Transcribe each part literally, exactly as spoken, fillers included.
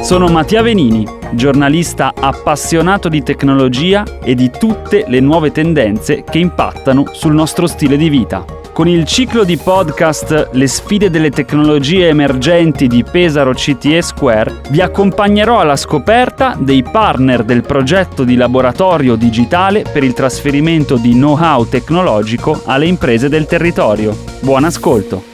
Sono Mattia Venini, giornalista appassionato di tecnologia e di tutte le nuove tendenze che impattano sul nostro stile di vita. Con il ciclo di podcast Le sfide delle tecnologie emergenti di Pesaro C T E Square vi accompagnerò alla scoperta dei partner del progetto di laboratorio digitale per il trasferimento di know-how tecnologico alle imprese del territorio. Buon ascolto!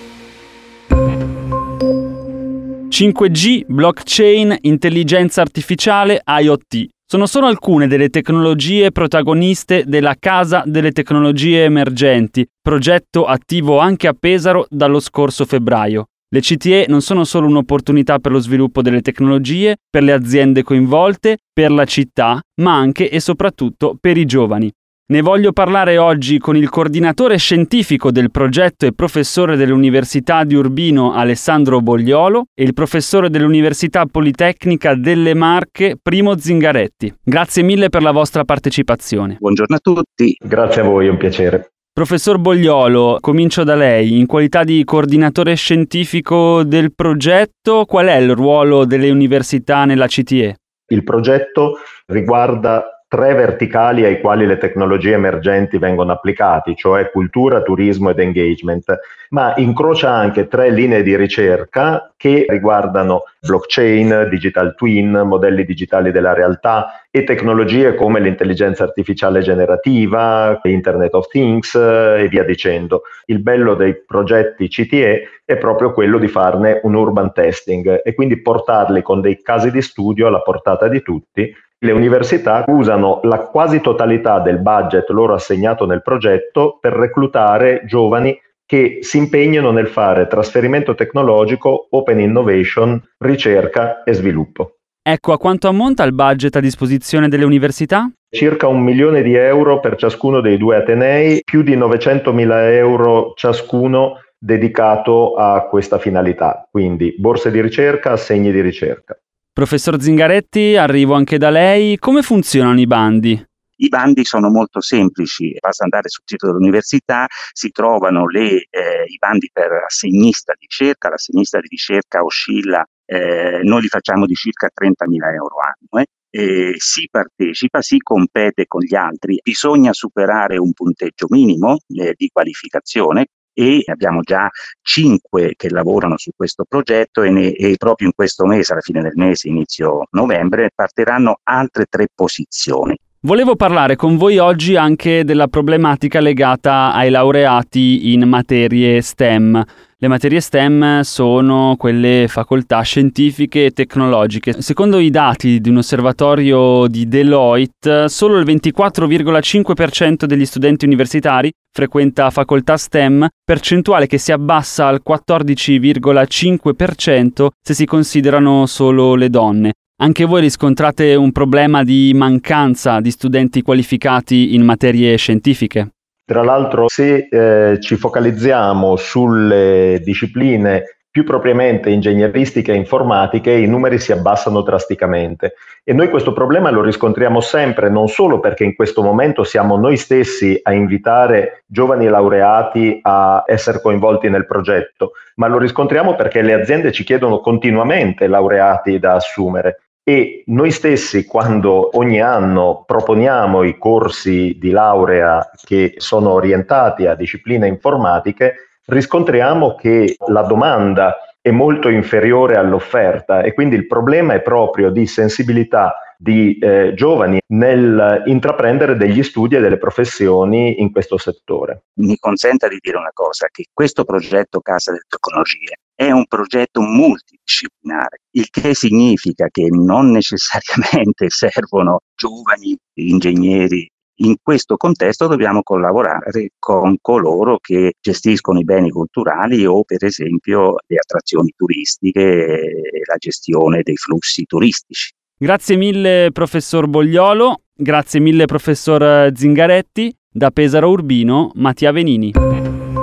cinque G, blockchain, intelligenza artificiale, I O T. Sono solo alcune delle tecnologie protagoniste della Casa delle Tecnologie Emergenti, progetto attivo anche a Pesaro dallo scorso febbraio. Le C T E non sono solo un'opportunità per lo sviluppo delle tecnologie, per le aziende coinvolte, per la città, ma anche e soprattutto per i giovani. Ne voglio parlare oggi con il coordinatore scientifico del progetto e professore dell'Università di Urbino Alessandro Bogliolo e il professore dell'Università Politecnica delle Marche Primo Zingaretti. Grazie mille per la vostra partecipazione. Buongiorno a tutti. Grazie a voi, è un piacere. Professor Bogliolo, comincio da lei. In qualità di coordinatore scientifico del progetto, qual è il ruolo delle università nella C T E? Il progetto riguarda tre verticali ai quali le tecnologie emergenti vengono applicati, cioè cultura, turismo ed engagement, ma incrocia anche tre linee di ricerca che riguardano blockchain, digital twin, modelli digitali della realtà e tecnologie come l'intelligenza artificiale generativa, Internet of Things e via dicendo. Il bello dei progetti C T E è proprio quello di farne un urban testing e quindi portarli con dei casi di studio alla portata di tutti. Le università usano la quasi totalità del budget loro assegnato nel progetto per reclutare giovani che si impegnano nel fare trasferimento tecnologico, open innovation, ricerca e sviluppo. Ecco, a quanto ammonta il budget a disposizione delle università? Circa un milione di euro per ciascuno dei due atenei, più di novecentomila euro ciascuno dedicato a questa finalità, quindi borse di ricerca, assegni di ricerca. Professor Zingaretti, arrivo anche da lei. Come funzionano i bandi? I bandi sono molto semplici, basta andare sul sito dell'università, si trovano le, eh, i bandi per assegnista di ricerca, l'assegnista di ricerca oscilla, eh, noi li facciamo di circa trentamila euro annui, eh, si partecipa, si compete con gli altri, bisogna superare un punteggio minimo eh, di qualificazione, e abbiamo già cinque che lavorano su questo progetto e, ne, e proprio in questo mese, alla fine del mese, inizio novembre, partiranno altre tre posizioni. Volevo parlare con voi oggi anche della problematica legata ai laureati in materie STEM. Le materie STEM sono quelle facoltà scientifiche e tecnologiche. Secondo i dati di un osservatorio di Deloitte, solo il ventiquattro virgola cinque per cento degli studenti universitari frequenta facoltà STEM, percentuale che si abbassa al quattordici virgola cinque per cento se si considerano solo le donne. Anche voi riscontrate un problema di mancanza di studenti qualificati in materie scientifiche? Tra l'altro, se eh, ci focalizziamo sulle discipline più propriamente ingegneristiche e informatiche, i numeri si abbassano drasticamente. E noi questo problema lo riscontriamo sempre, non solo perché in questo momento siamo noi stessi a invitare giovani laureati a essere coinvolti nel progetto, ma lo riscontriamo perché le aziende ci chiedono continuamente laureati da assumere. E noi stessi, quando ogni anno proponiamo i corsi di laurea che sono orientati a discipline informatiche, riscontriamo che la domanda è molto inferiore all'offerta e quindi il problema è proprio di sensibilità di eh, giovani nel intraprendere degli studi e delle professioni in questo settore. Mi consenta di dire una cosa, che questo progetto Casa delle Tecnologie è un progetto multidisciplinare, il che significa che non necessariamente servono giovani ingegneri. In questo contesto dobbiamo collaborare con coloro che gestiscono i beni culturali o per esempio le attrazioni turistiche e la gestione dei flussi turistici. Grazie mille professor Bogliolo, grazie mille professor Zingaretti. Da Pesaro Urbino, Mattia Venini.